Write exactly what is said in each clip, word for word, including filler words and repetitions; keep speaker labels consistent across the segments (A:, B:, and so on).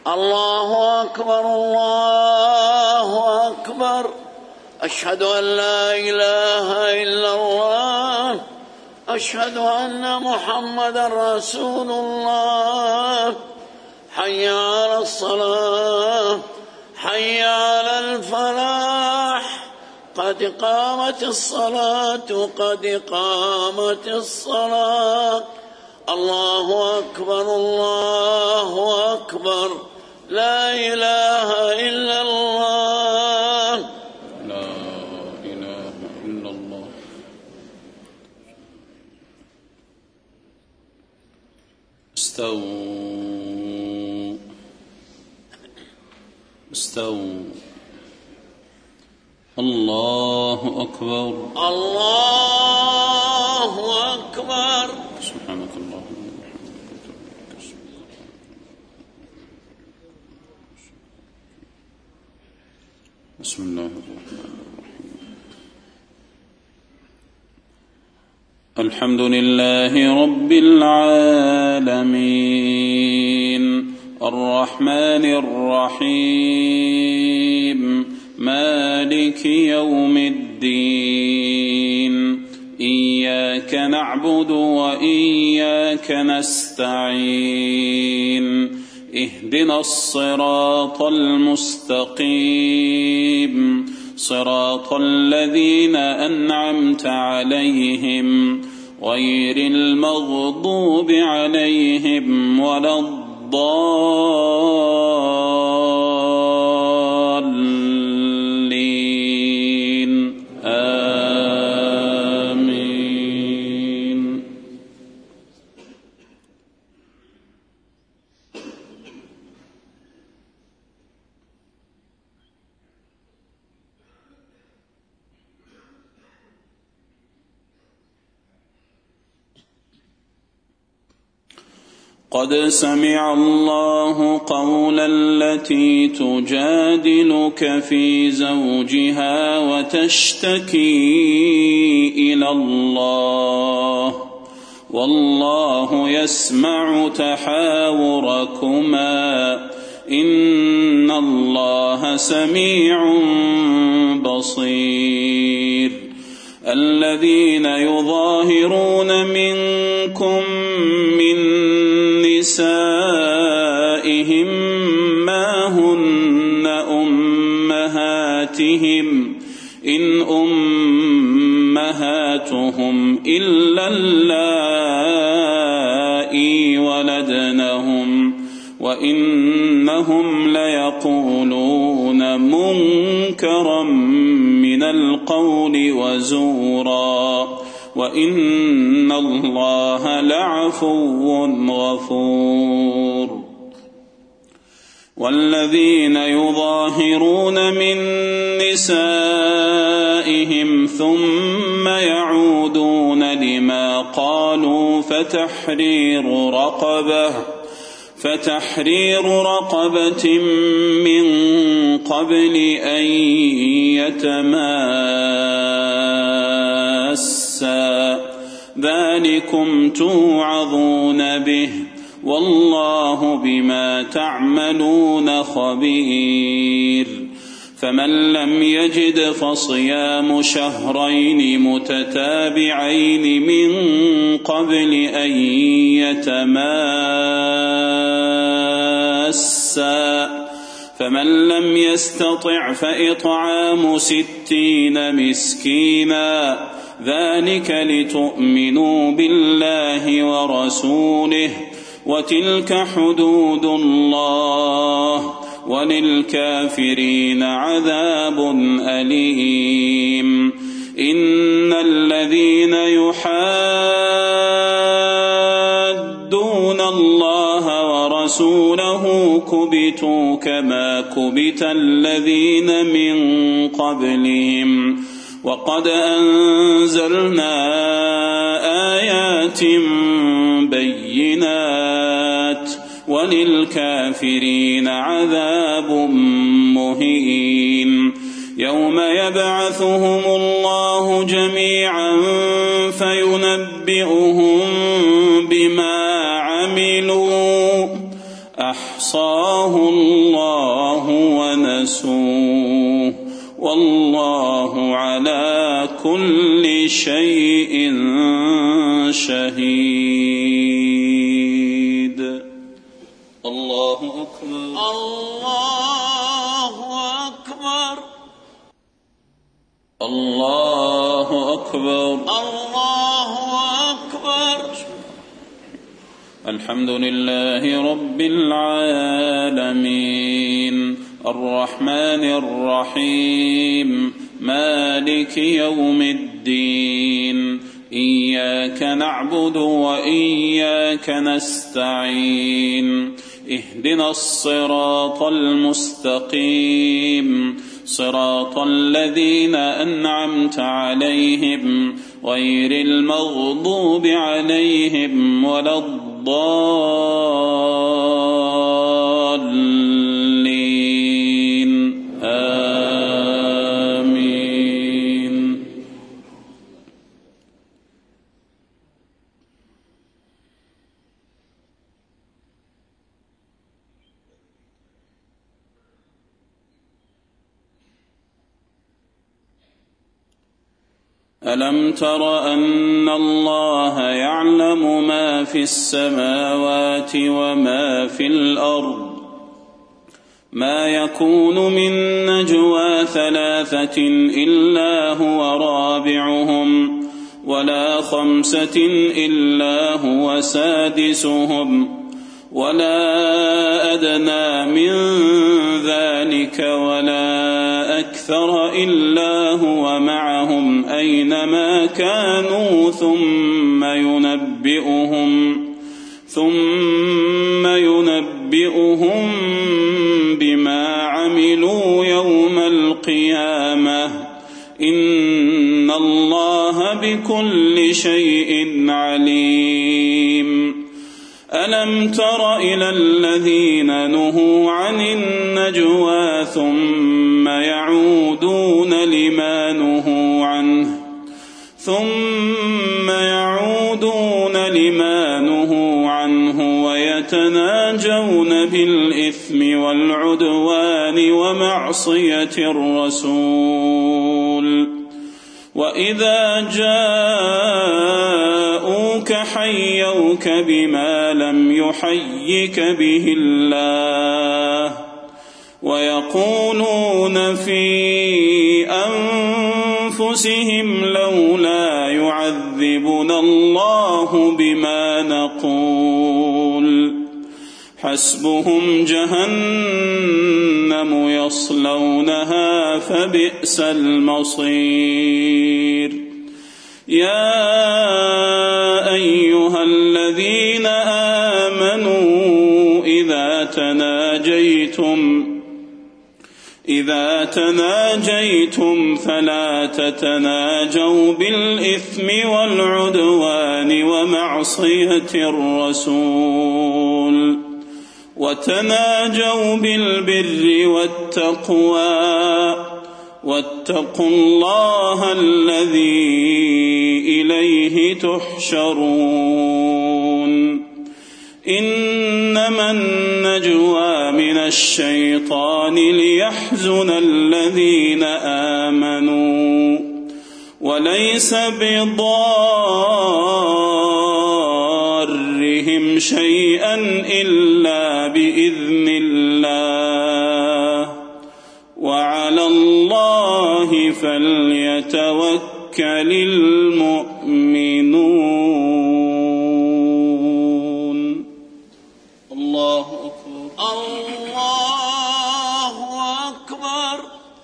A: الله أكبر الله أكبر. أشهد أن لا إله إلا الله. أشهد أن محمدا رسول الله. حي على الصلاة حي على الفلاح. قد قامت الصلاة قد قامت الصلاة. الله أكبر الله أكبر. لا إله إلا الله.
B: لا إله إلا الله. استووا استووا. الله أكبر
A: الله أكبر.
B: سبحانك اللهم بسم الله الرحمن الرحيم. الحمد لله رب العالمين الرحمن الرحيم مالك يوم الدين. إياك نعبد وإياك نستعين. اهدنا الصراط المستقيم صراط الذين أنعمت عليهم غير المغضوب عليهم ولا الضالين. آمين. قد سمع الله قول التي تجادلك في زوجها وتشتكي إلى الله والله يسمع تحاوركما إن الله سميع بصير. الذين يظاهرون منكم من نسائهم ما هن أمهاتهم إن أمهاتهم إلا اللائي ولدنهم وإنهم ليقولون منكرا من القول وزورا وإن الله لعفو غفور. والذين يظاهرون من نسائهم ثم يعودون لما قالوا فتحرير رقبة فتحرير رقبة من قبل أن يتماسا ذلكم توعظون به والله بما تعملون خبير. فمن لم يجد فصيام شهرين متتابعين من قبل أن يتماسا فمن لم يستطع فإطعام ستين مسكينا ذلك لتؤمنوا بالله ورسوله وتلك حدود الله وللكافرين عذاب أليم. إن الذين يحادون الله ورسوله كبتوا كما كبت الذين من قبلهم وقد أنزلنا آيات بينات وللكافرين عذاب مهين. يوم يبعثهم الله جميعا فينبئهم بما عملوا أحصاه الله ونسوه والله على كل شيء شهيد. الله أكبر.
A: الله أكبر.
B: الله أكبر.
A: الله أكبر.
B: الحمد لله رب العالمين الرحمن الرحيم مالك يوم الدين إياك نعبد وإياك نستعين اهدنا الصراط المستقيم صراط الذين أنعمت عليهم غير المغضوب عليهم ولا الضالين آمين. ألم تر أن الله يعلم ما في السماوات وما في الأرض ما يكون من نجوى ثلاثة إلا هو رابعهم ولا خمسة إلا هو سادسهم ولا أدنى من ذلك ولا أكثر إلا هو معهم أينما كانوا ثم ينبئهم ثم ينبئهم بما عملوا يوم القيامة إن الله بكل شيء عليم. ألم تر إلى الذين نهوا عن النجوى ثم يعودون لما نهوا عنه ثم يعودون لما نهوا عنه ويتناجون بالإثم والعدوان ومعصية الرسول وإذا جاءوك حيوك بما لم يحيك به الله ويقولون في أنفسهم لولا يعذبنا الله بما نقول حسبهم جهنم يصلونها فبئس المصير. يا أيها الذين آمنوا إذا تناجيتم إذا تناجيتم فلا تتناجوا بالإثم والعدوان ومعصية الرسول وتناجوا بالبر والتقوى واتقوا الله الذي إليه تحشرون. إنما النجوى من الشيطان ليحزن الذين آمنوا وليس بضارهم شيئا إلا بإذن الله وعلى الله فليتوكل المؤمنون. الله أكبر.
A: الله أكبر.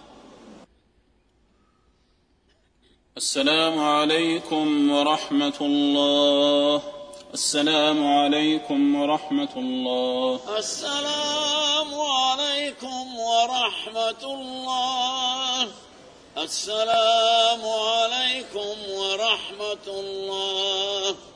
B: السلام عليكم ورحمة الله. السلام عليكم ورحمة الله.
A: السلام عليكم ورحمة الله. السلام عليكم ورحمة الله.